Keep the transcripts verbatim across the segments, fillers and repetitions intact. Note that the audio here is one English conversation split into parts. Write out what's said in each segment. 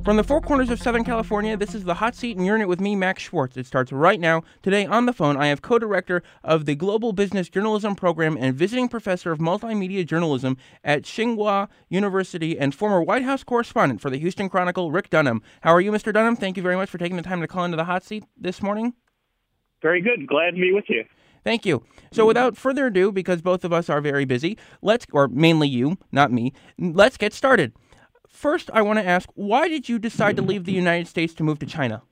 From the four corners of Southern California, this is The Hot Seat, and you're in it with me, Max Schwartz. It starts right now. Today on the phone, I have co-director of the Global Business Journalism Program and visiting professor of multimedia journalism at Tsinghua University and former White House correspondent for the Houston Chronicle, Rick Dunham. How are you, Mister Dunham? Thank you very much for taking the time to call into The Hot Seat this morning. Very good. Glad to be with you. Thank you. So without further ado, because both of us are very busy, let's, or mainly you, not me, let's get started. First, I want to ask, why did you decide to leave the United States to move to China?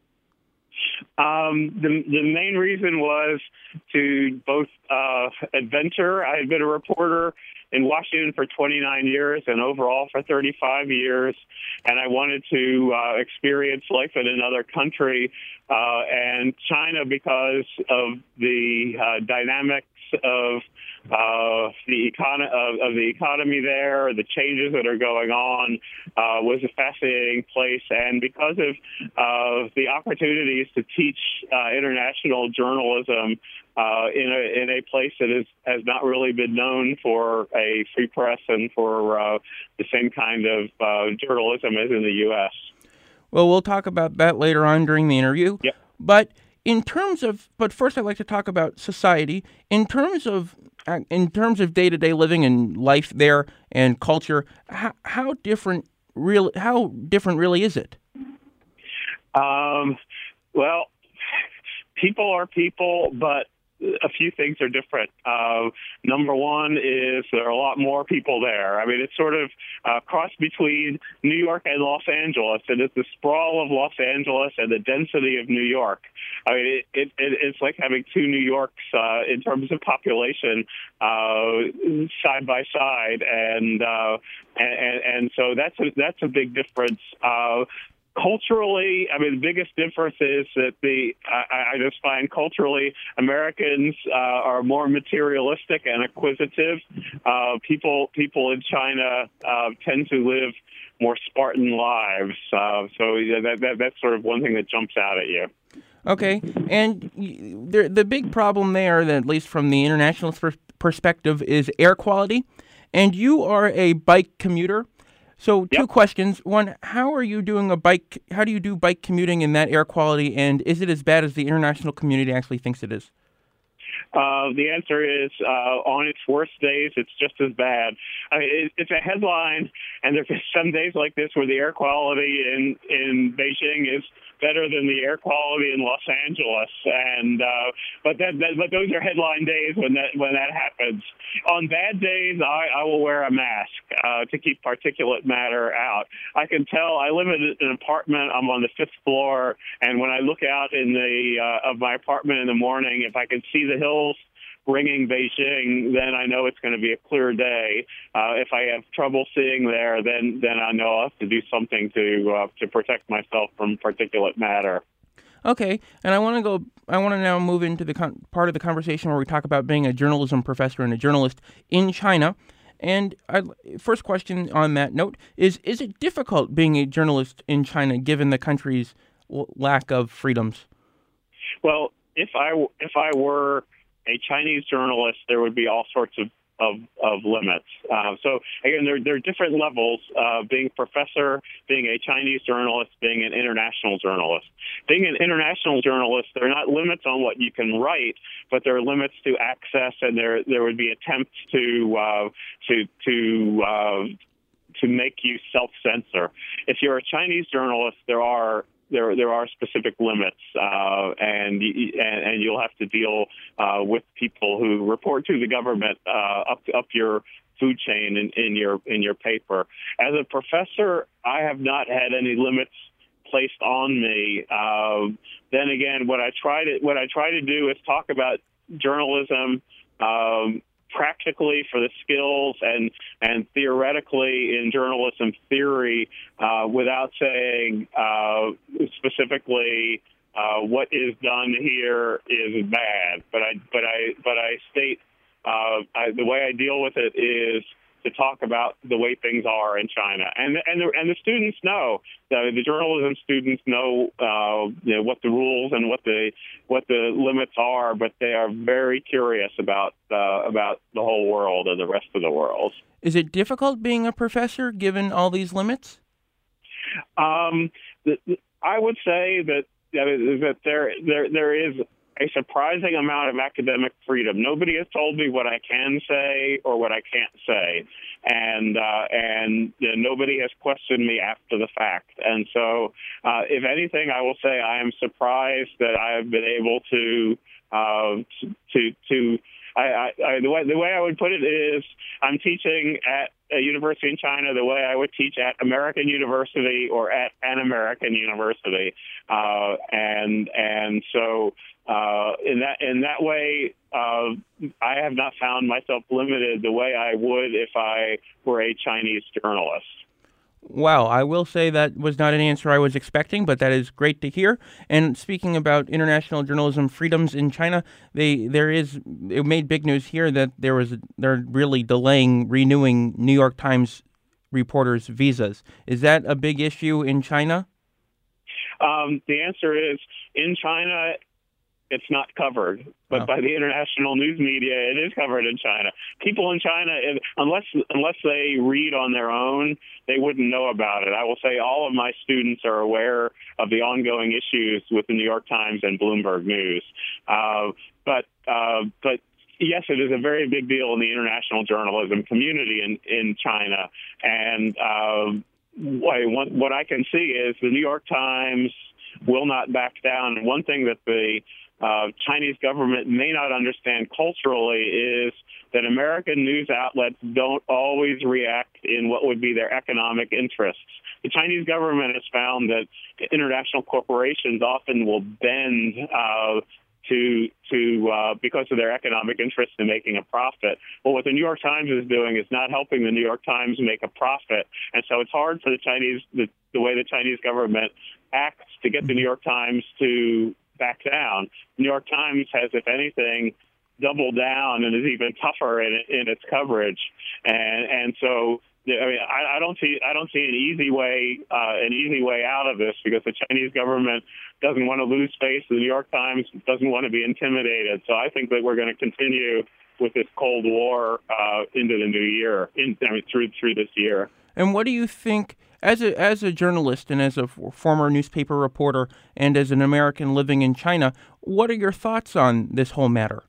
Um, the, the main reason was to both uh, adventure. I had been a reporter in Washington for twenty-nine years and overall for thirty-five years, and I wanted to uh, experience life in another country, uh, and China, because of the uh, dynamics of uh, the econ- of, of the economy there, the changes that are going on, uh, was a fascinating place. And because of uh, the opportunities to teach uh, international journalism uh, in a in a place that is has not really been known for a free press and for uh, the same kind of uh, journalism as in the U S. Well, we'll talk about that later on during the interview. Yep. But in terms of, but first I'd like to talk about society. In terms of, in terms of day-to-day living and life there and culture, how, how different, real, how different really is it? Um, well, people are people, but a few things are different. Uh, number one is there are a lot more people there. I mean, it's sort of a cross between New York and Los Angeles. It is the sprawl of Los Angeles and the density of New York. I mean, it, it, it's like having two New Yorks uh, in terms of population uh, side by side, and, uh, and and so that's a, that's a big difference. Uh, Culturally, I mean, the biggest difference is that the I, I just find culturally Americans uh, are more materialistic and acquisitive. Uh, people people in China uh, tend to live more Spartan lives. Uh, so that, that that's sort of one thing that jumps out at you. Okay, and the the big problem there, at least from the international perspective, is air quality. And you are a bike commuter. So two Yep. questions. One, how are you doing a bike, how do you do bike commuting in that air quality, and is it as bad as the international community actually thinks it is? Uh, the answer is, uh, on its worst days, it's just as bad. I mean, it, it's a headline, and there's some days like this where the air quality in, in Beijing is better than the air quality in Los Angeles, and uh, but that, that but those are headline days when that when that happens. On bad days, I, I will wear a mask uh, to keep particulate matter out. I can tell. I live in an apartment. I'm on the fifth floor, and when I look out in the uh, of my apartment in the morning, if I can see the hills ringing Beijing, then I know it's going to be a clear day. Uh, if I have trouble seeing there, then then I know I'll have to do something to uh, to protect myself from particulate matter. Okay, and I want to go. I want to now move into the con- part of the conversation where we talk about being a journalism professor and a journalist in China. And I, first question on that note is: is it difficult being a journalist in China given the country's l- lack of freedoms? Well, if I if I were a Chinese journalist, there would be all sorts of of, of limits. Uh, so again, there, there are different levels. Uh, being a professor, being a Chinese journalist, being an international journalist. Being an international journalist, there are not limits on what you can write, but there are limits to access, and there there would be attempts to uh, to to uh, to make you self-censor. If you're a Chinese journalist, there are There, there are specific limits, uh, and, and and you'll have to deal uh, with people who report to the government uh, up up your food chain in, in your in your paper. As a professor, I have not had any limits placed on me. Uh, then again, what I try to what I try to do is talk about journalism Um, practically for the skills and and theoretically in journalism theory, uh, without saying uh, specifically uh, what is done here is bad. But I but I but I state uh, I, the way I deal with it is to talk about the way things are in China, and and the, and the students know, the, the journalism students know, uh, you know what the rules and what the what the limits are, but they are very curious about uh, about the whole world and the rest of the world. Is it difficult being a professor given all these limits? Um, the, I would say that that, that there there there is a surprising amount of academic freedom. Nobody has told me what I can say or what I can't say, and uh, and you know, nobody has questioned me after the fact. And so, uh, if anything, I will say I am surprised that I have been able to uh, to to. I, I, I, the way the way I would put it is, I'm teaching at a university in China the way I would teach at American University or at an American university, uh, and and so uh, in that in that way, uh, I have not found myself limited the way I would if I were a Chinese journalist. Wow, I will say that was not an answer I was expecting, but that is great to hear. And speaking about international journalism freedoms in China, they there is it made big news here that there was they're really delaying renewing New York Times reporters' visas. Is that a big issue in China? Um, the answer is, in China, it's not covered, but oh. by the international news media, it is covered in China. People in China, unless unless they read on their own, they wouldn't know about it. I will say all of my students are aware of the ongoing issues with the New York Times and Bloomberg News. Uh, but uh, but yes, it is a very big deal in the international journalism community in, in China. And uh, what, what I can see is the New York Times will not back down. And one thing that the Uh, Chinese government may not understand culturally is that American news outlets don't always react in what would be their economic interests. The Chinese government has found that international corporations often will bend uh, to to uh, because of their economic interest in making a profit. Well, what the New York Times is doing is not helping the New York Times make a profit, and so it's hard for the Chinese the, the way the Chinese government acts to get the New York Times to back down. The New York Times has, if anything, doubled down and is even tougher in, in its coverage. And and so, I mean, I, I don't see I don't see an easy way uh, an easy way out of this, because the Chinese government doesn't want to lose face. The New York Times doesn't want to be intimidated. So I think that we're going to continue with this Cold War uh, into the new year, in, I mean, through through this year. And what do you think? As a as a journalist and as a f- former newspaper reporter and as an American living in China, what are your thoughts on this whole matter?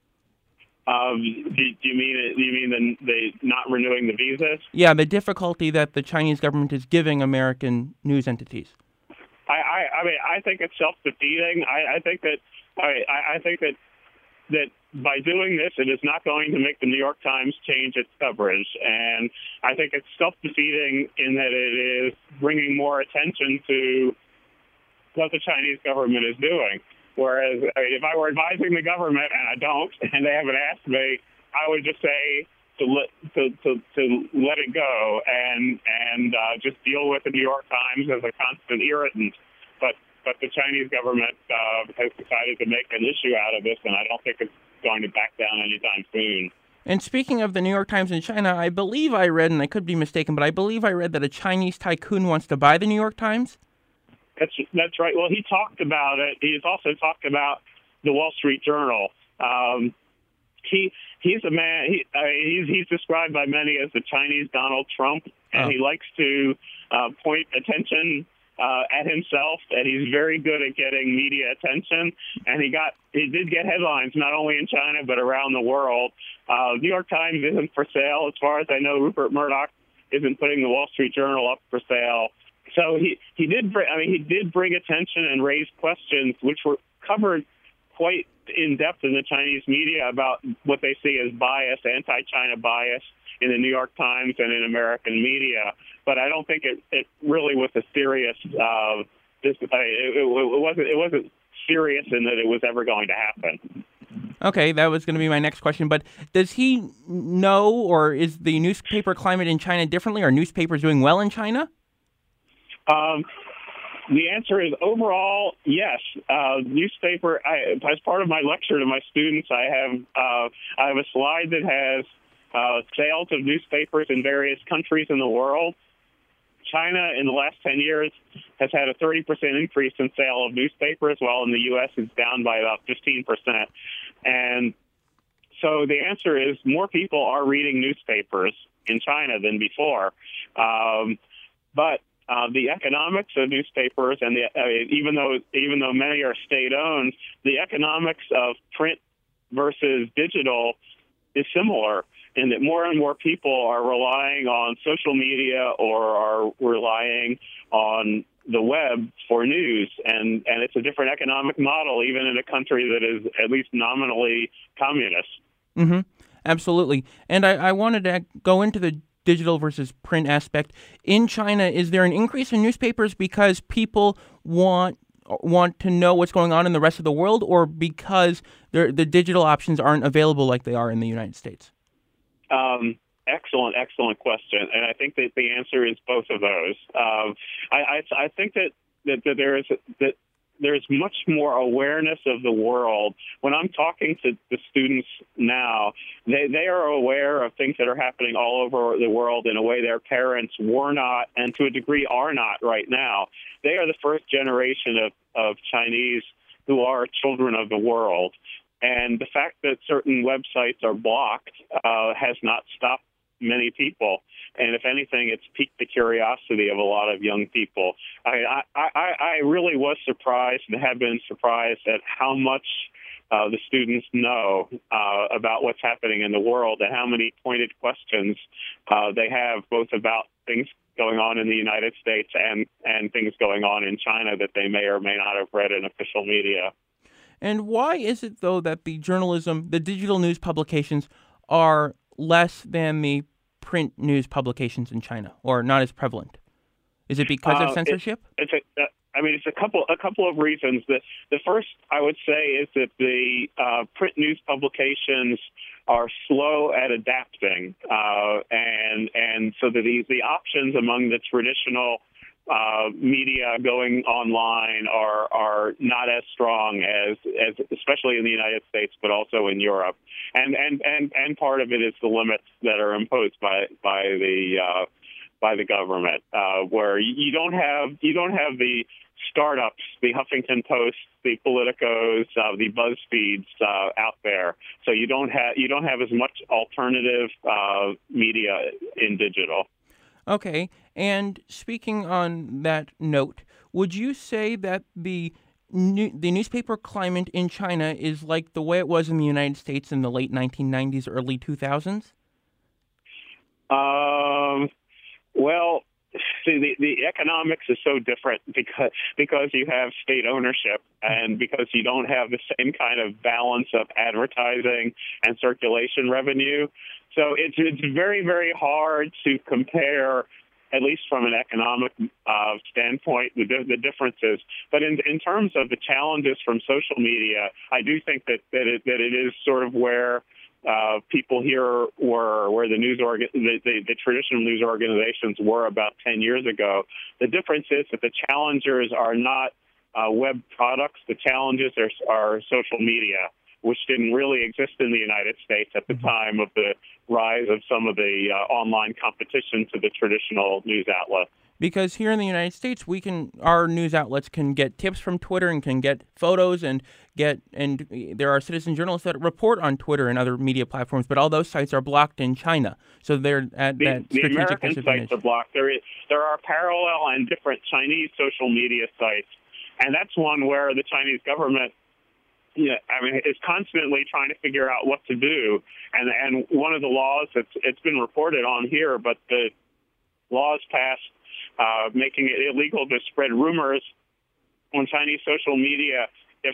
Um, do, do you mean do you mean the, the not renewing the visas? Yeah, the difficulty that the Chinese government is giving American news entities. I, I, I mean, I think it's self-defeating. I, I think that I, I think that that by doing this, it is not going to make the New York Times change its coverage. And I think it's self-defeating in that it is bringing more attention to what the Chinese government is doing. Whereas I mean, if I were advising the government, and I don't, and they haven't asked me, I would just say to let, to, to, to let it go and, and uh, just deal with the New York Times as a constant irritant. But But the Chinese government uh, has decided to make an issue out of this, and I don't think it's going to back down anytime soon. And speaking of the New York Times in China, I believe I read, and I could be mistaken, but I believe I read that a Chinese tycoon wants to buy the New York Times? That's that's right. Well, he talked about it. He's also talked about the Wall Street Journal. Um, he he's a man. He, uh, he's he's described by many as the Chinese Donald Trump, and oh. he likes to uh, point attention Uh, at himself, and he's very good at getting media attention. And he got he did get headlines not only in China but around the world. Uh, New York Times isn't for sale, as far as I know. Rupert Murdoch isn't putting the Wall Street Journal up for sale. So he he did bring, I mean he did bring attention and raise questions which were covered quite in depth in the Chinese media about what they see as bias, anti-China bias in the New York Times and in American media. But I don't think it, it really was a serious. Uh, this, it, it, it wasn't. It wasn't serious in that it was ever going to happen. Okay, that was going to be my next question. But does he know, or is the newspaper climate in China differently? Are newspapers doing well in China? Um, the answer is overall yes. Uh, newspaper. I, as part of my lecture to my students, I have uh, I have a slide that has uh, sales of newspapers in various countries in the world. China, in the last ten years, has had a thirty percent increase in sale of newspapers, while in the U S it's down by about fifteen percent. And so the answer is more people are reading newspapers in China than before. Um, but uh, the economics of newspapers and the uh, even though even though many are state-owned, the economics of print versus digital is similar in that more and more people are relying on social media or are relying on the web for news, and, and it's a different economic model, even in a country that is at least nominally communist. Mm-hmm. Absolutely. And I, I wanted to go into the digital versus print aspect. In China, is there an increase in newspapers because people want want to know what's going on in the rest of the world, or because the digital options aren't available like they are in the United States? Um, excellent, excellent question. And I think that the answer is both of those. Um, I, I, I think that, that, that there is that there's much more awareness of the world. When I'm talking to the students now, they, they are aware of things that are happening all over the world in a way their parents were not, and to a degree are not right now. They are the first generation of, of Chinese who are children of the world. And the fact that certain websites are blocked uh, has not stopped many people. And if anything, it's piqued the curiosity of a lot of young people. I, I, I, I really was surprised and have been surprised at how much uh, the students know uh, about what's happening in the world and how many pointed questions uh, they have, both about things going on in the United States and, and things going on in China that they may or may not have read in official media. And why is it, though, that the journalism, the digital news publications are less than the print news publications in China, or not as prevalent? Is it because uh, of censorship? It's, it's a, uh, I mean, it's a couple a couple of reasons. The, the first, I would say, is that the uh, print news publications are slow at adapting, uh, and and so that the, the options among the traditional Uh, media going online are are not as strong as, as especially in the United States, but also in Europe. And and, and, and part of it is the limits that are imposed by by the uh, by the government, uh, where you don't have you don't have the startups, the Huffington Post, the Politicos, uh, the BuzzFeeds uh, out there. So you don't have you don't have as much alternative uh, media in digital. Okay, and speaking on that note, would you say that the new, the newspaper climate in China is like the way it was in the United States in the late nineteen nineties, early two thousands? Um, well, see, the, the economics is so different because because you have state ownership and because you don't have the same kind of balance of advertising and circulation revenue. So it's it's very, very hard to compare, at least from an economic uh, standpoint, the, the differences. But in, in terms of the challenges from social media, I do think that, that, it, that it is sort of where uh, people here were, where the news orga- the, the, the traditional news organizations were about ten years ago. The difference is that the challengers are not uh, web products. The challenges are, are social media, which didn't really exist in the United States at the time of the rise of some of the uh, online competition to the traditional news outlets. Because here in the United States, we can our news outlets can get tips from Twitter and can get photos and get and there are citizen journalists that report on Twitter and other media platforms, but all those sites are blocked in China, so they're at the, that the strategic American disadvantage. sites are blocked. There is there are parallel and different Chinese social media sites, and that's one where the Chinese government, yeah, I mean, it's constantly trying to figure out what to do. And and one of the laws that's it's been reported on here, but the laws passed uh, making it illegal to spread rumors on Chinese social media if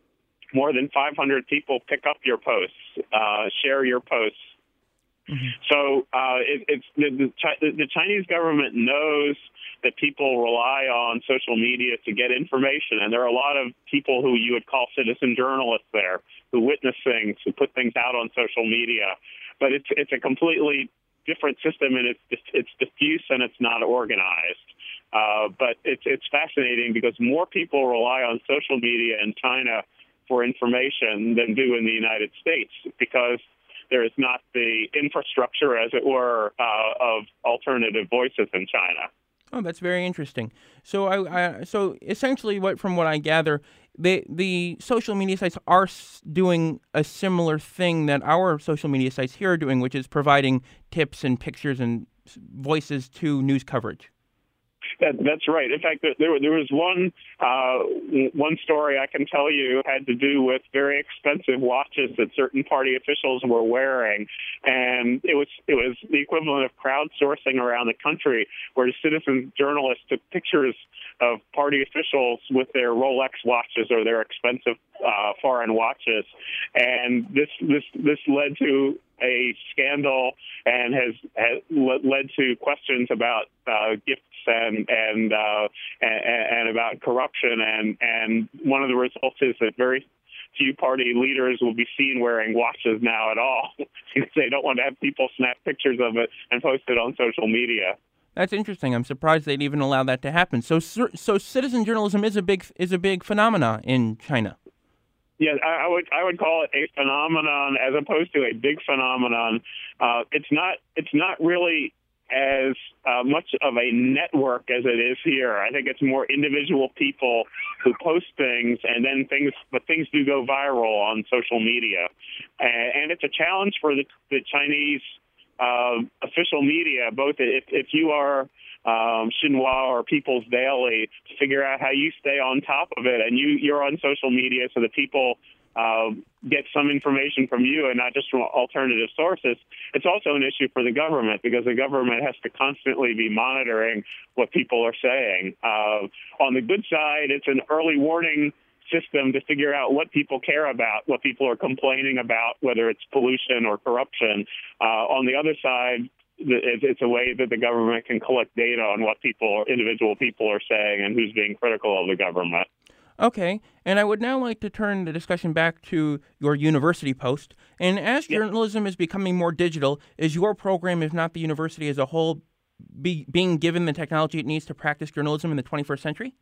more than five hundred people pick up your posts, uh, share your posts. Mm-hmm. So uh, it, it's the, the, the Chinese government knows that people rely on social media to get information, and there are a lot of people who you would call citizen journalists there who witness things, who put things out on social media. But it's it's a completely different system, and it's it's diffuse and it's not organized. Uh, but it's it's fascinating because more people rely on social media in China for information than do in the United States because there is not the infrastructure, as it were, uh, of alternative voices in China. Oh, that's very interesting. So, I, I so essentially, what from what I gather, the the social media sites are doing a similar thing that our social media sites here are doing, which is providing tips and pictures and voices to news coverage. That, that's right. In fact, there there was one uh, one story I can tell you had to do with very expensive watches that certain party officials were wearing, and it was it was the equivalent of crowdsourcing around the country, where citizen journalists took pictures of party officials with their Rolex watches or their expensive uh, foreign watches, and this this this led to a scandal and has, has led to questions about uh, gifts and and, uh, and and about corruption. And, and one of the results is that very few party leaders will be seen wearing watches now at all. They don't want to have people snap pictures of it and post it on social media. That's interesting. I'm surprised they'd even allow that to happen. So, so citizen journalism is a big is a big phenomena in China. Yeah, I would I would call it a phenomenon as opposed to a big phenomenon. Uh, it's not it's not really as uh, much of a network as it is here. I think it's more individual people who post things, and then things, but things do go viral on social media, and, and it's a challenge for the, the Chinese uh, official media. Both if if you are Um, Xinhua or People's Daily, to figure out how you stay on top of it, and you, you're on social media so that people uh, get some information from you and not just from alternative sources. It's also an issue for the government because the government has to constantly be monitoring what people are saying. Uh, on the good side, it's an early warning system to figure out what people care about, what people are complaining about, whether it's pollution or corruption. Uh, on the other side, it's a way that the government can collect data on what people, individual people are saying and who's being critical of the government. Okay, and I would now like to turn the discussion back to your university post. And as Yep. journalism is becoming more digital, is your program, if not the university as a whole, be, being given the technology it needs to practice journalism in the twenty-first century?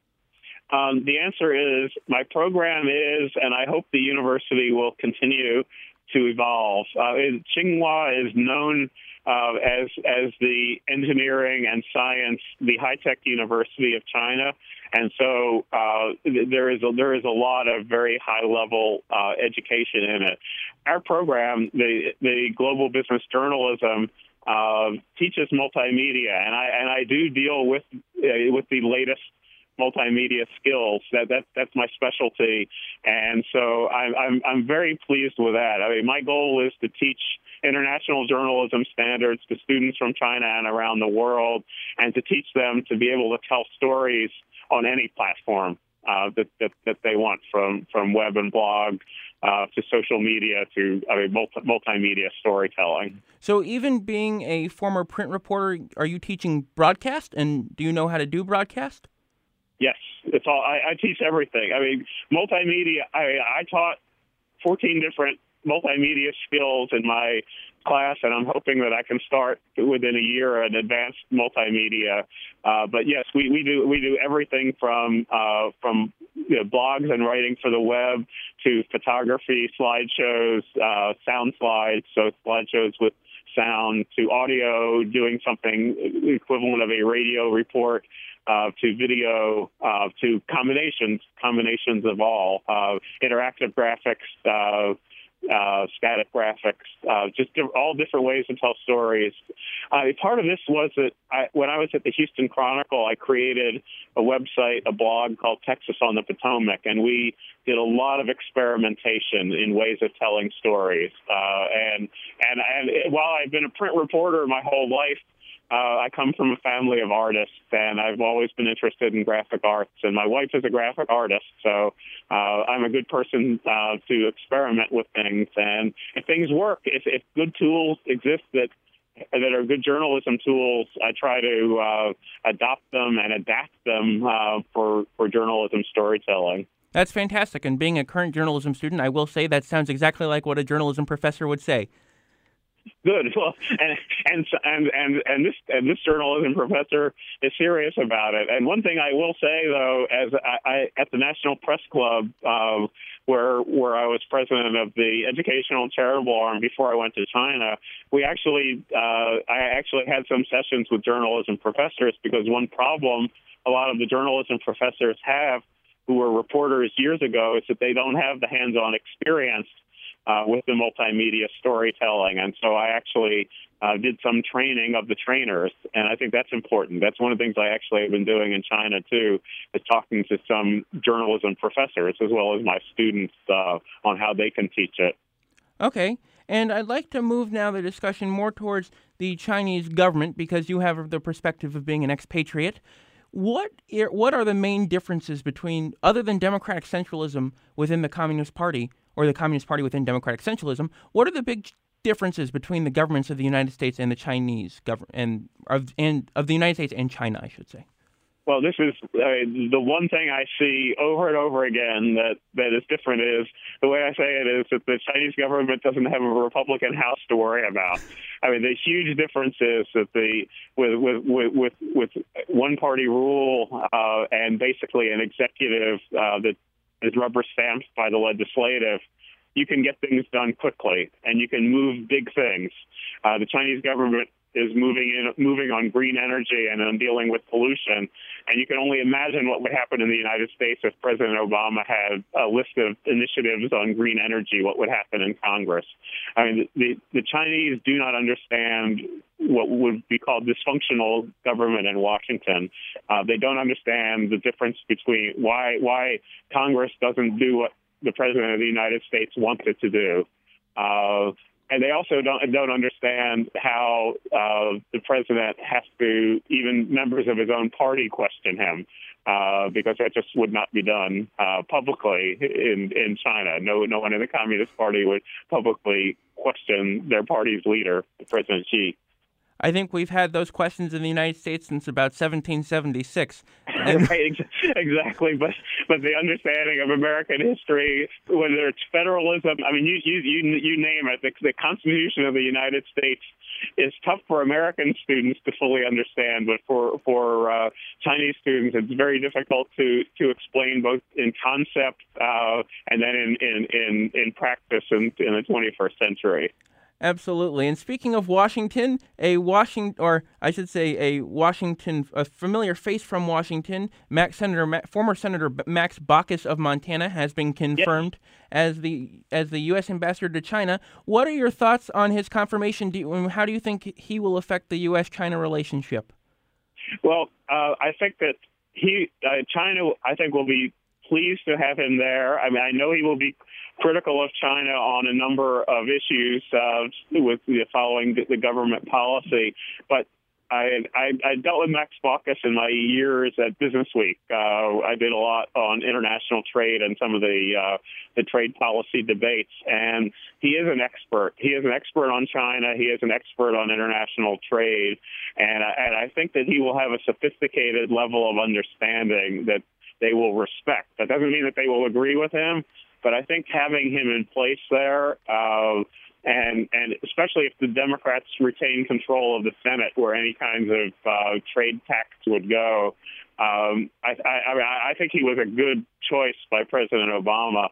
Um, the answer is my program is, and I hope the university will continue to evolve. Uh, Tsinghua is known uh, as as the engineering and science, the high-tech university of China, and so uh, there is a, there is a lot of very high-level uh, education in it. Our program, the the Global Business Journalism, uh, teaches multimedia, and I and I do deal with uh, with the latest multimedia skills. That that that's my specialty, and so I'm I'm I'm very pleased with that. I mean, my goal is to teach international journalism standards to students from China and around the world, and to teach them to be able to tell stories on any platform uh, that, that that they want, from from web and blog uh, to social media to I mean multi, multimedia storytelling. So even being a former print reporter, are you teaching broadcast, and do you know how to do broadcast? Yes, it's all. I, I teach everything. I mean, multimedia. I I taught fourteen different multimedia skills in my class, and I'm hoping that I can start within a year an advanced multimedia. Uh, but yes, we, we do we do everything from uh, from you know, blogs and writing for the web to photography, slideshows, uh, sound slides, so slideshows with sound, to audio, doing something equivalent of a radio report, uh, to video, uh, to combinations, combinations of all, uh, interactive graphics, uh, uh, static graphics, uh, just di- all different ways to tell stories. Uh, part of this was that I, when I was at the Houston Chronicle, I created a website, a blog called Texas on the Potomac, and we did a lot of experimentation in ways of telling stories. Uh, and, and, and while I've been a print reporter my whole life, Uh, I come from a family of artists, and I've always been interested in graphic arts. And my wife is a graphic artist, so uh, I'm a good person uh, to experiment with things. And if things work, if, if good tools exist that that are good journalism tools, I try to uh, adopt them and adapt them uh, for for journalism storytelling. That's fantastic. And being a current journalism student, I will say that sounds exactly like what a journalism professor would say. Good. Well, and and and and and this and this journalism professor is serious about it. And one thing I will say, though, as I, I at the National Press Club, uh, where where I was president of the educational and charitable arm before I went to China, we actually uh, I actually had some sessions with journalism professors, because one problem a lot of the journalism professors have, who were reporters years ago, is that they don't have the hands-on experience Uh, with the multimedia storytelling. And so I actually uh, did some training of the trainers. And I think that's important. That's one of the things I actually have been doing in China, too, is talking to some journalism professors as well as my students uh, on how they can teach it. Okay. And I'd like to move now the discussion more towards the Chinese government, because you have the perspective of being an expatriate. What what are the main differences between, other than democratic centralism within the Communist Party, or the Communist Party within democratic centralism, what are the big differences between the governments of the United States and the Chinese government, and of and of the United States and China, I should say? Well, this is uh, the one thing I see over and over again that, that is different is the way I say it is that the Chinese government doesn't have a Republican House to worry about. I mean, the huge difference is that the with with with with, with one party rule uh, and basically an executive uh, that is rubber stamped by the legislative, you can get things done quickly and you can move big things. Uh, the Chinese government is moving in, moving on green energy and on dealing with pollution. And you can only imagine what would happen in the United States if President Obama had a list of initiatives on green energy, what would happen in Congress. I mean, the, the Chinese do not understand what would be called dysfunctional government in Washington. Uh, they don't understand the difference between why why Congress doesn't do what the President of the United States wants it to do. Uh, And they also don't don't understand how uh, the president has to, even members of his own party question him, uh, because that just would not be done uh, publicly in, in China. No no one in the Communist Party would publicly question their party's leader, President Xi. I think we've had those questions in the United States since about seventeen seventy-six. And right, exactly. But but the understanding of American history, whether it's federalism, I mean, you you you, you name it, the, the Constitution of the United States is tough for American students to fully understand, but for for uh, Chinese students, it's very difficult to to explain both in concept uh, and then in in in, in practice in, in the twenty-first century. Absolutely. And speaking of Washington, a Washington, or I should say a Washington, a familiar face from Washington, Max, Senator, former Senator Max Baucus of Montana has been confirmed yes. as the as the U S ambassador to China. What are your thoughts on his confirmation? Do you, how do you think he will affect the U S China relationship? Well, uh, I think that he, uh, China, I think, will be pleased to have him there. I mean, I know he will be critical of China on a number of issues uh, with the following the government policy, but I, I, I dealt with Max Baucus in my years at Business Week. Uh, I did a lot on international trade and some of the uh, the trade policy debates, and he is an expert. He is an expert on China. He is an expert on international trade, and I, and I think that he will have a sophisticated level of understanding that they will respect. That doesn't mean that they will agree with him, but I think having him in place there, uh, and and especially if the Democrats retain control of the Senate, where any kinds of uh, trade tax would go, um, I, I, I, mean, I think he was a good choice by President Obama,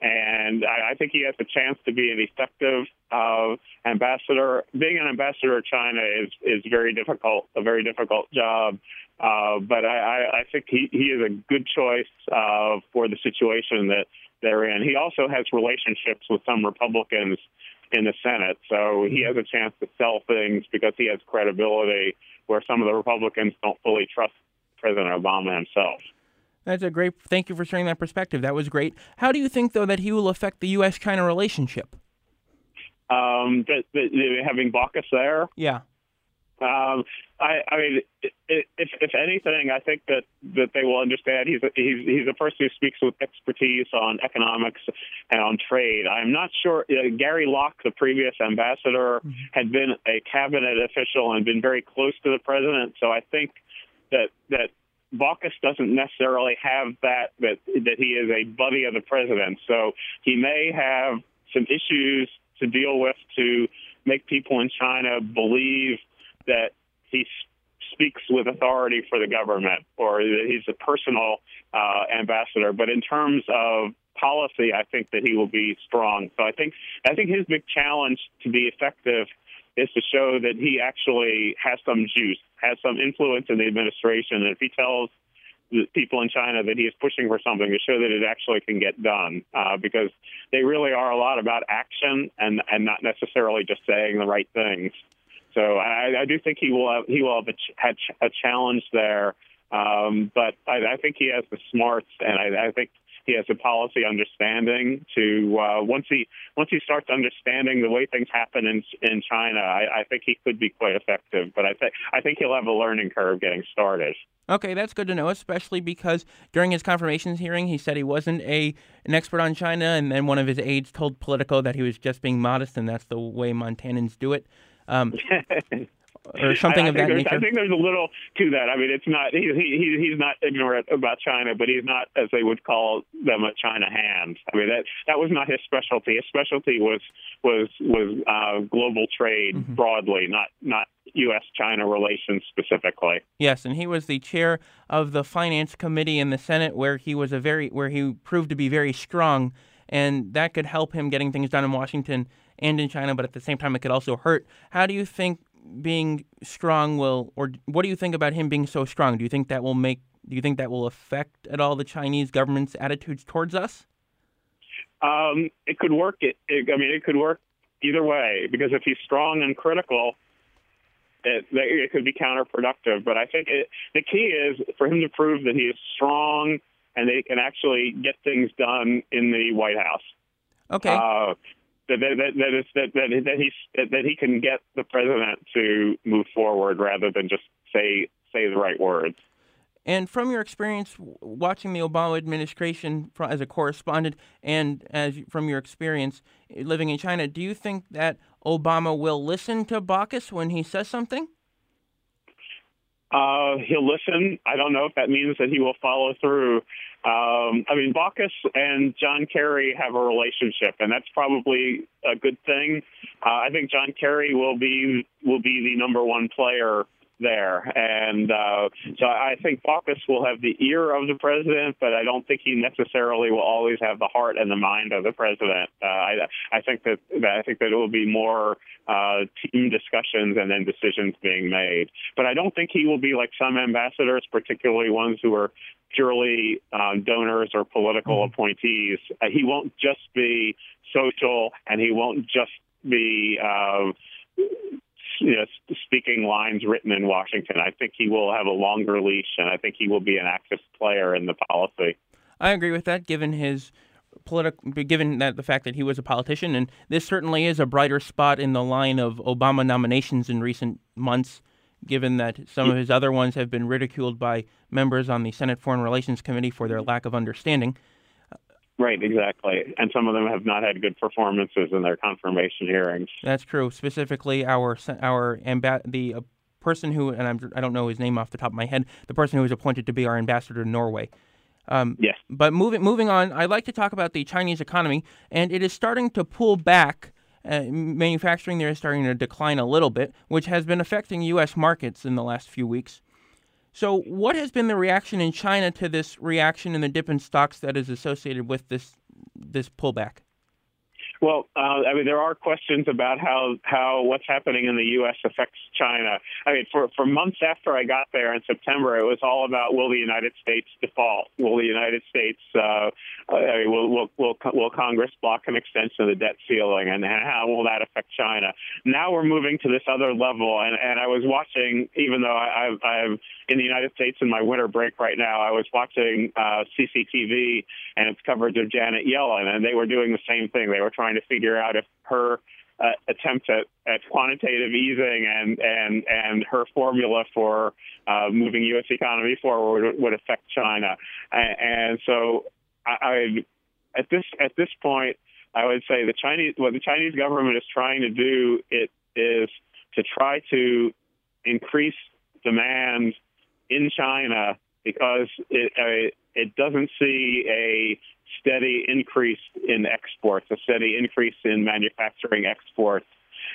and I, I think he has a chance to be an effective uh, ambassador. Being an ambassador to China is is very difficult, a very difficult job. Uh, but I, I think he, he is a good choice uh, for the situation that they're in. He also has relationships with some Republicans in the Senate, so he has a chance to sell things because he has credibility where some of the Republicans don't fully trust President Obama himself. That's a great, thank you for sharing that perspective. That was great. How do you think, though, that he will affect the U S China relationship? Um, that, that, having Baucus there? Yeah. Um, I, I mean, if if anything, I think that, that they will understand he's a, he's he's a person who speaks with expertise on economics and on trade. I'm not sure. Uh, Gary Locke, the previous ambassador, mm-hmm. had been a cabinet official and been very close to the president. So I think that that Baucus doesn't necessarily have that that that he is a buddy of the president. So he may have some issues to deal with to make people in China believe that he speaks with authority for the government, or that he's a personal uh, ambassador. But in terms of policy, I think that he will be strong. So I think I think his big challenge to be effective is to show that he actually has some juice, has some influence in the administration. And if he tells the people in China that he is pushing for something, to show that it actually can get done, uh, because they really are a lot about action and, and not necessarily just saying the right things. So I, I do think he will have, he will have a, ch- had ch- a challenge there. Um, but I, I think he has the smarts, and I, I think he has a policy understanding to uh, once he once he starts understanding the way things happen in in China. I, I think he could be quite effective. But I think I think he'll have a learning curve getting started. Okay, that's good to know, especially because during his confirmations hearing, he said he wasn't a an expert on China, and then one of his aides told Politico that he was just being modest, and that's the way Montanans do it. Um, or something I, I of that think nature. I think there's a little to that. I mean, it's not he, he he's not ignorant about China, but he's not, as they would call them, a China hand. I mean, that that was not his specialty. His specialty was was was uh, global trade mm-hmm. broadly, not not U S China relations specifically. Yes, and he was the chair of the Finance Committee in the Senate, where he was a very where he proved to be very strong, and that could help him getting things done in Washington and in China. But at the same time, it could also hurt. How do you think being strong will, or what do you think about him being so strong? Do you think that will make, do you think that will affect at all the Chinese government's attitudes towards us? Um, it could work. It, it, I mean, it could work either way, because if he's strong and critical, it, it could be counterproductive. But I think it, the key is for him to prove that he is strong and that he can actually get things done in the White House. Okay. Uh, That that that, is, that that that he that he can get the president to move forward rather than just say say the right words. And from your experience watching the Obama administration as a correspondent, and as from your experience living in China, do you think that Obama will listen to Baucus when he says something? Uh, he'll listen. I don't know if that means that he will follow through. Um, I mean, Baucus and John Kerry have a relationship, and that's probably a good thing. Uh, I think John Kerry will be will be the number one player there, and uh, so I think Baucus will have the ear of the president, but I don't think he necessarily will always have the heart and the mind of the president. Uh, I, I think that, that I think that it will be more uh, team discussions and then decisions being made. But I don't think he will be like some ambassadors, particularly ones who are purely um, donors or political mm-hmm. appointees. Uh, he won't just be social, and he won't just be Uh, You know, speaking lines written in Washington. I think he will have a longer leash, and I think he will be an active player in the policy. I agree with that, given his political, given that the fact that he was a politician, and this certainly is a brighter spot in the line of Obama nominations in recent months, given that some of his other ones have been ridiculed by members on the Senate Foreign Relations Committee for their lack of understanding. Right, exactly. And some of them have not had good performances in their confirmation hearings. That's true. Specifically, our our amba- the uh, person who, and I'm, I don't know his name off the top of my head, the person who was appointed to be our ambassador to Norway. Um, yes. But moving moving on, I'd like to talk about the Chinese economy, and it is starting to pull back. Uh, manufacturing there is starting to decline a little bit, which has been affecting U S markets in the last few weeks. So what has been the reaction in China to this reaction in the dip in stocks that is associated with this this pullback? Well, uh, I mean, there are questions about how, how what's happening in the U S affects China. I mean, for, for months after I got there in September, it was all about, will the United States default? Will the United States, uh, I mean, will, will, will, will Congress block an extension of the debt ceiling, and how will that affect China? Now we're moving to this other level, and, and I was watching, even though I, I've, I'm in the United States in my winter break right now, I was watching uh, C C T V and its coverage of Janet Yellen, and they were doing the same thing. They were trying to figure out if her uh, attempt at, at quantitative easing and and and her formula for uh, moving U S economy forward would, would affect China. And, and so, I, I at this at this point, I would say the Chinese what the Chinese government is trying to do it is to try to increase demand in China because it uh, it doesn't see a steady increase in exports, a steady increase in manufacturing exports,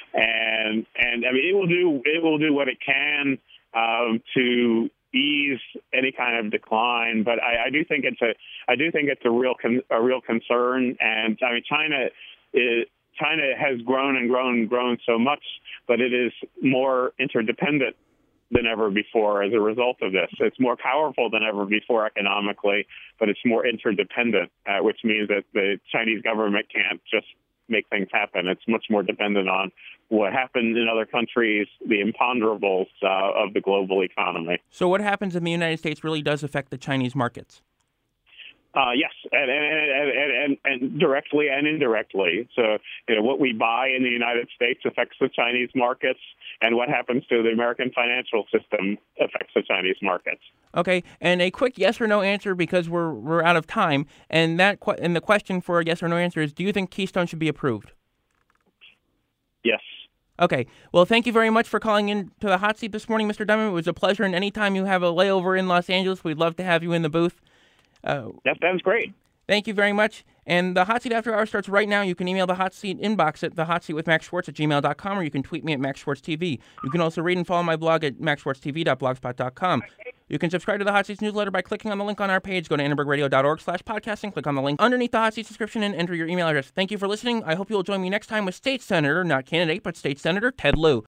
and and I mean it will do it will do what it can um, to ease any kind of decline. But I, I do think it's a I do think it's a real con, a real concern. And I mean China is. China has grown and grown and grown so much, but it is more interdependent than ever before as a result of this. It's more powerful than ever before economically, but it's more interdependent, uh, which means that the Chinese government can't just make things happen. It's much more dependent on what happens in other countries, the imponderables uh, of the global economy. So what happens in the United States really does affect the Chinese markets? Uh, yes, and and, and, and and directly and indirectly. So, you know, what we buy in the United States affects the Chinese markets, and what happens to the American financial system affects the Chinese markets. Okay, and a quick yes or no answer because we're we're out of time. And that que- and the question for a yes or no answer is: do you think Keystone should be approved? Yes. Okay. Well, thank you very much for calling in to the hot seat this morning, Mister Diamond. It was a pleasure. And anytime you have a layover in Los Angeles, we'd love to have you in the booth. Uh, that sounds great. Thank you very much. And the Hot Seat After Hours starts right now. You can email the Hot Seat inbox at the hot seat with Max Schwartz at gmail dot com, or you can tweet me at Max Schwartz T V. You can also read and follow my blog at max schwartz t v dot blogspot dot com. You can subscribe to the Hot Seats newsletter by clicking on the link on our page. Go to annenberg radio dot org slash podcasting, click on the link underneath the Hot Seat subscription, and enter your email address. Thank you for listening. I hope you will join me next time with State Senator, not candidate, but State Senator Ted Lieu.